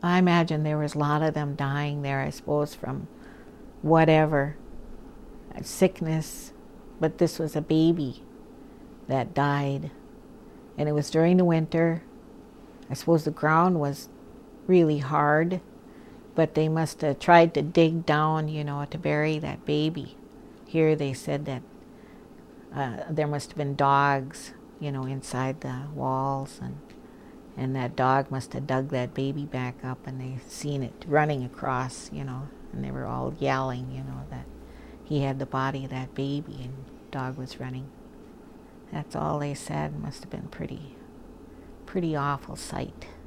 I imagine there was a lot of them dying there, I suppose, from whatever, sickness. But this was a baby that died. And it was during the winter. I suppose the ground was really hard, but they must have tried to dig down, to bury that baby. Here they said that there must have been dogs, inside the walls, and that dog must have dug that baby back up, and they seen it running across, and they were all yelling, that he had the body of that baby, and the dog was running. That's all they said. Must have been pretty awful sight.